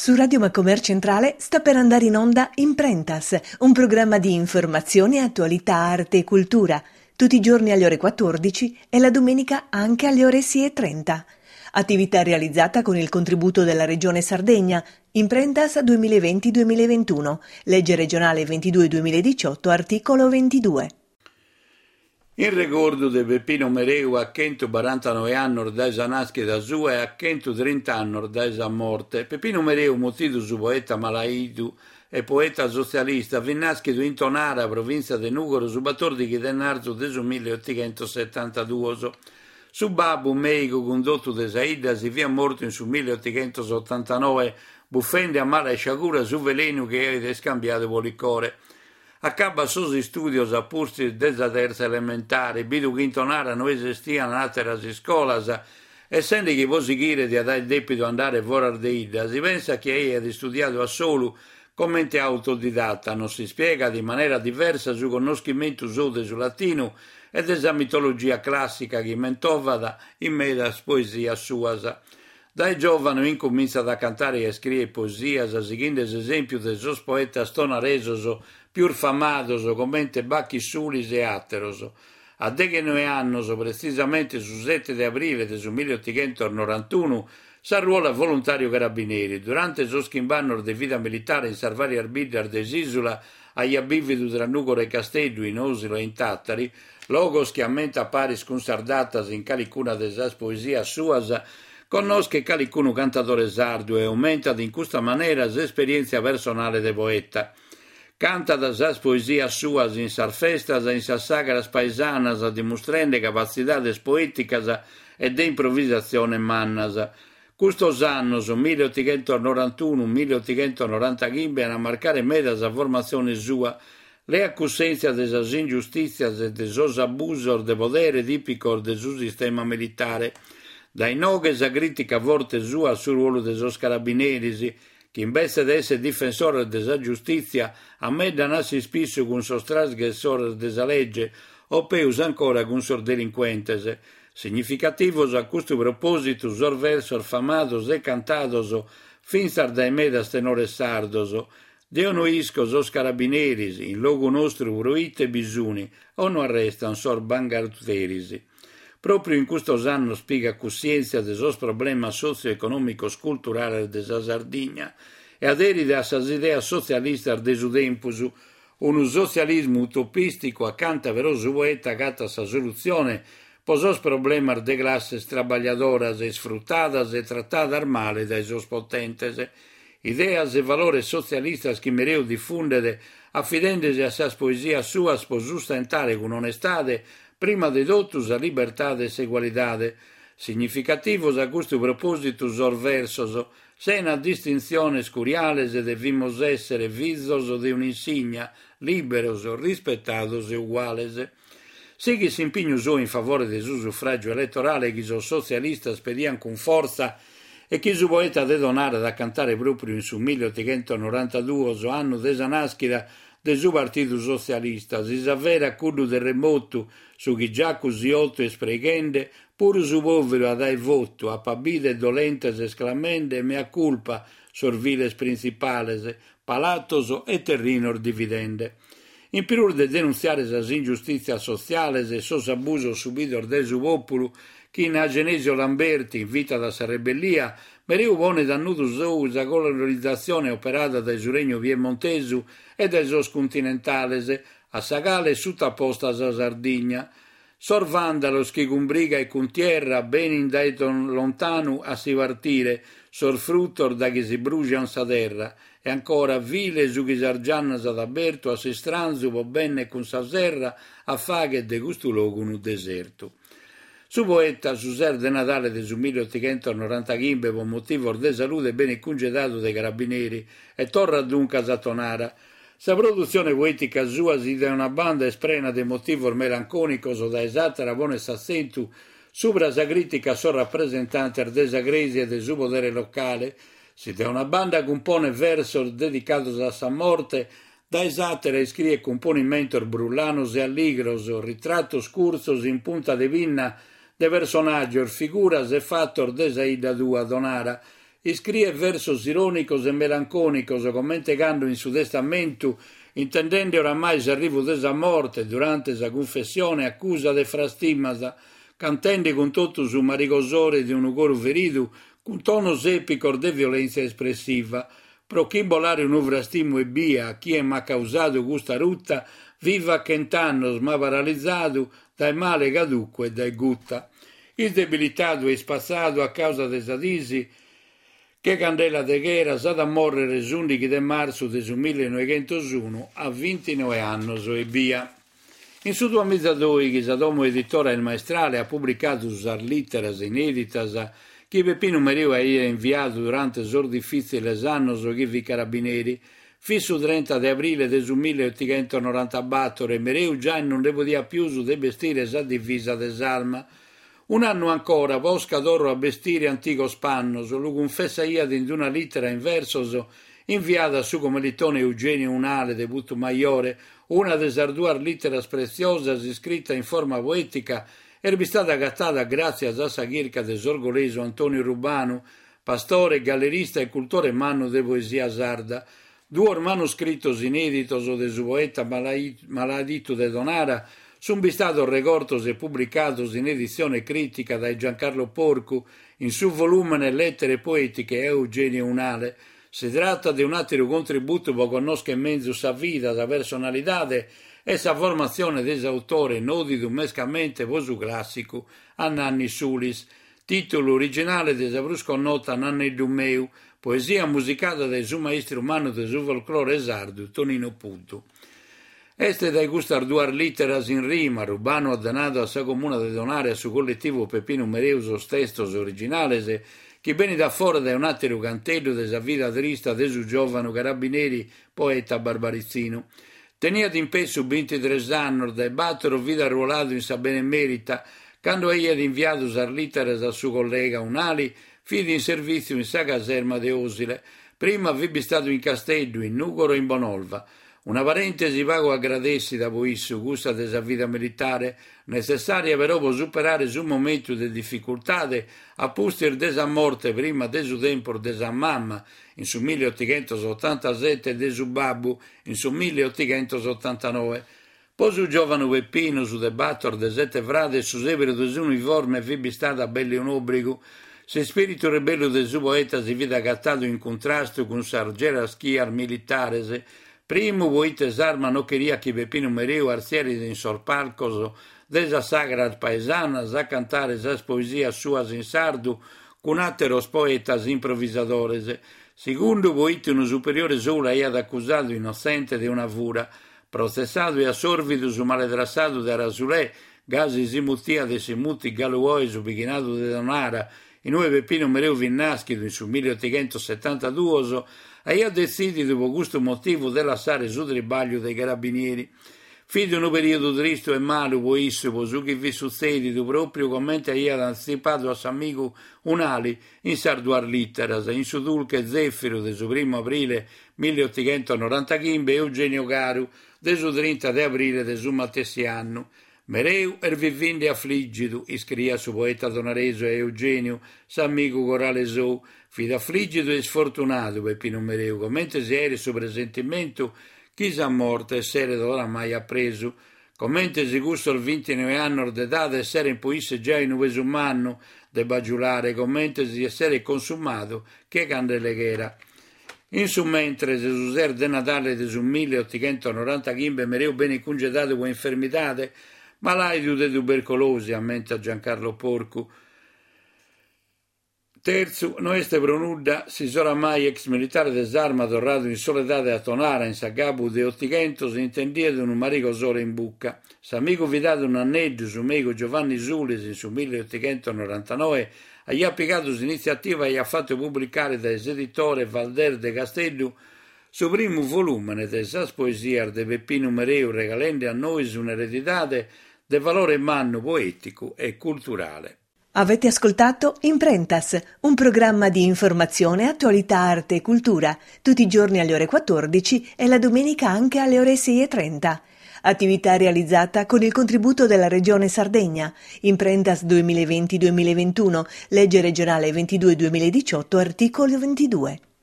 Su Radio Macomer Centrale sta per andare in onda Imprentas, un programma di informazione, attualità, arte e cultura, tutti i giorni alle ore 14 e la domenica anche alle ore 6:30. Attività realizzata con il contributo della Regione Sardegna, Imprentas 2020-2021, legge regionale 22-2018, articolo 22. In ricordo di Peppino Mereu, a 149 anni da esa nascita sua e a 130 anni da esa morte. Peppino Mereu, motivo su poeta malaidu e poeta socialista, vi nascito in Tonara, provincia di Nugoro, su 14 di marzo del 1872. Su babbo, un medico condotto da Saida, si via morto in su 1889, buffende a mala sciagura su veleno che avete scambiato con liquore. Accaba suoi studios a pursi della terza elementare, bidu che in Tonara non esistiano altre scuolas, essendo che possibile di dare debito andare fuori da Ida, si pensa che egli ha studiato a solo come autodidatta, non si spiega di maniera diversa su conoscimento solo sul latino e della mitologia classica che mentova in meda poesia sua. Dai giovani incomincia a cantare e scrivere poesia, seguendo l'esempio dei suoi poeti tonaresos più famados come Bacchi Sulis e Atteros. A 19 anni, precisamente su 7 aprile del 1891, si arruola volontario carabinieri. Durante il suo schimbano di vita militare in salvari arbitri dell'isola, agli abivi tra Nugoro e Castello, in Osilo e in Tattari, logos che ammenta paris consardatas in calicuna delle poesia suas, conosce calicuno cantatore sardo e aumenta in questa maniera l'esperienza personale del poeta. Canta da sas poesia suas in sar festas e in sas sagras paesanas, dimostrando capacitades poeticas e de improvvisazione mannas. Custos annos, 1891-1895, a marcare medas a formazione sua, le accusenze de sas ingiustizias e de sos abusos de podere tipicos de su sistema militare. Dai noghes a critica forte sua sul ruolo de sos carabinieri, che invece di essere difensore della giustizia, ammedano spesso con sos trasgressores della legge, o peus ancora con sos delinquentes. Significativos a questo proposito sos versos famados e cantados fins dai medas tenores sardos. Deo noisco sos carabineris, in logo nostro bruite bisuni, o non arrestan sos bangarteris. Proprio in questo anno spiega con scienza dei suoi problemi socio-economico-culturali della Sardegna e aderide a sas idee socialiste de su tempus, un socialismo utopistico accanto a veroso poeta gatta sa soluzione per sos problemi de classes trabajadoras e sfruttadas e trattadas male dai sos potentes. Ideas e valores socialistas che Mereu diffondere affidendosi a sas poesia suas per sustentare con onestade prima de totus a libertade e egualidade. Significativos a questo proposito sos versos, sena distinciones curiales e devimos essere visos de un'insignia, liberos, rispettados e uguales. Sì che si impegno usò in favore del suo suffragio elettorale che sos socialistas pedian con forza e che su poeta de donare da cantare proprio in su 1892, anno desa nascita del suo partito socialista, si s'avvera quello del remoto su chi già così otto e spregende, pure su povero a dai voto, a pabide e dolentes esclamende, mea culpa, sorviles principales, palatoso e terrinor dividende. In più de denunziare sas ingiustizias sociales e sos abusos subidos del su popolo, che in Agenesio Lamberti, in vita da sa rebellia, Mereu pone dannuto sou la colonizzazione operata dai su regno piemontesu e dai sos continentales, a sagale sottoposta a Sardegna. Sor vandalos che con briga e con tierra, ben indaiton lontano a si partire, sor fruttor da che si brucian sa terra, e ancora vile su che sargiannas ad aberto, a si stranzu po bene con sa serra, a faghe de gusto logo un deserto. Su poeta, su ser de Natale del 1895, per motivo de salute bene congedato dai carabinieri, e torna dunque a Tonara. Sa produzione poetica sua si da una banda esprena de motivo melanconico o da esatta ravone s'assentu sopra sa critica so rappresentante desa crisi e del suo potere locale, si da una banda compone versos dedicatos a sa morte, da esattera e scrive componimento brullanos e alligros, ritrattos cursos in punta de vinna de personaggi, figuras e fattor desa ida dua donara, Iscrie versos ironicos e melancónicos, commentando in su testamento, intendendo oramai s'arrivo desa morte, durante sa confessione, accusa de frastimasa, cantende con tutto su marigosore di un ugoru veridu, con tono epico de violenza espressiva, pro chi volare un uvrastimo e bia, chi è ma causato gusta rutta, viva chent'annos ma paralizzato, dai male caduco e dai gutta. Il debilitato e spazzato a causa de sadisi, che candela de guerra sa da morrere s'11 de marzo de su 1901 a 29 annos e via. In su 2002 che Sadomo editore Il Maestrale ha pubblicato usar litteras ineditas che Peppino Mereu ha inviato durante sor difficile annos che vi carabinieri, fisso 30 di aprile del 1894 e Mereu già non ne podia più su de vestire sa divisa des'arma. Un anno ancora, posca d'oro a vestire antico spanno, lo confessa ia in una lettera in versos inviata su commilitone Eugenio Unale, debutto maiore, una delle due letteras preziosas scritta in forma poetica, era stata gattata grazie a sa chirca de sorgoleso Antonio Rubano, pastore, gallerista e cultore manno de poesia sarda, due manoscritos ineditos de su poeta Maladito de Donara, sono stati recortos e pubblicati in edizione critica da Giancarlo Porcu in suo volume Lettere poetiche Eugenio Unale. Si tratta di un altro contributo per conoscere meglio sa vita, sa personalità e sa formazione dell'autore, nodido mescamente vosu classico a Nanni Sulis, titolo originale di Savrusco Nota Nanni Dumeu, poesia musicata dal suo maestro umano del suo folklore sardo, Tonino Punto. Este dai gustar duar litteras in rima, Rubano ha donato a sa comuna de donare a su collettivo Peppino Mereu os textos originales, che bene da fuori da un altro cantello de sa vita trista de su giovane carabinieri poeta barbarizzino. Tenia d'impesso 23 anni, da battere vita arruolato in sa benemerita, quando egli had inviato sar litteras al suo collega Unali, fidi in servizio in sa caserma de Osile, prima avrebbe stato in Castello, in Nugoro e in Bonolva. Una parentesi vago aggradessi da voi su gusta della vita militare, necessaria però per superare su momento di difficoltà a pustir desa morte prima de su tempo de sa mamma, in su 1887 e de su babbu, in su 1889. Poi su giovane Peppino, su debattor de 7 frate, su severo de su uniforme vi stata belli un obbligo, se spirito ribello del suo poeta si vede agattato in contrasto con sargera schiar militares. Primo poites arma non queria che Peppino Mereu arzieri in sorpalcos desa sagra paesana a cantare sas poesias suas in sardu con atteros poetas improvisadores. Secondo poite uno superiore sola ad accusato innocente di una fura, processato e assorbido su maledrassato da Rasulè, gasi si mutia de si muti galuoi su bichinato de Donara, in cui Peppino Mereu vinnaschido in su 1872 ha deciso dopo questo motivo di lasciare su tribaglio dei carabinieri. Fido un periodo tristo e malo poissimo su che vi succede proprio come ha anticipato a s'amico Unali in sarduar litteras, in su dulce Zeffiro del suo 1 aprile 1895 e Eugenio Caru del suo 30 di aprile del suo matessi anno. Mereu vivinde affliggido, iscria su poeta donareso e Eugenio, s'amico corale sou, fid affliggido e sfortunato Peppino Mereu, commente si era su presentimento, chi sa morte essere oramai appreso, commente si gusto il 29 anni d'età essere in poisse già in un anno de bagiulare, commente si essere consumato, che candeleghiera. In su mentre se su ser de Natale de su 1895 Mereu bene congedato con infermitate, malaido de tubercolosi, ammenta Giancarlo Porcu. Terzo, non este pronudda, si soramai ex militare desarma tornato in soledade a Tonara, in Sagabu de 800, intendieto un marico solo in bucca. S'amico vidato un anneggio su mego Giovanni Sulis in su 1899, ha applicato l'iniziativa e ha fatto pubblicare dall'editore Valder de Castello su primo volume de sas poesias de Peppino Mereu, regalando a noi un'eredità de valore manno poetico e culturale. Avete ascoltato Imprentas, un programma di informazione, attualità, arte e cultura, tutti i giorni alle ore 14 e la domenica anche alle ore 6:30. attività realizzata con il contributo della Regione Sardegna, Imprentas 2020-2021, legge regionale 22-2018, articolo 22.